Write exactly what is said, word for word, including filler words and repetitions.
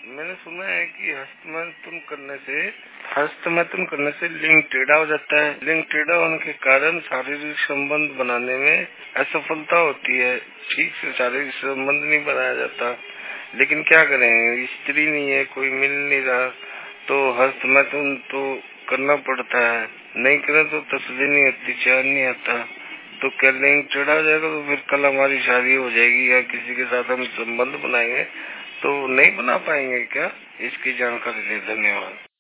मैंने सुना है कि हस्तमैथुन करने से हस्तमैथुन करने से लिंग टेढ़ा हो जाता है। लिंग टेढ़ा होने के कारण शारीरिक संबंध बनाने में असफलता होती है। ठीक से शारीरिक संबंध नहीं बनाया जाता। लेकिन क्या करें, स्त्री नहीं है, कोई मिल नहीं रहा, तो हस्तमैथुन तो करना पड़ता है। नहीं करें तो तसल्ली नहीं होती, चैन नहीं आता। तो क्या लिंग टेढ़ा हो जाएगा तो फिर कल हमारी शादी हो जाएगी या किसी के साथ हम संबंध बनाएंगे तो नहीं बना पाएंगे क्या? इसकी जानकारी दें, धन्यवाद।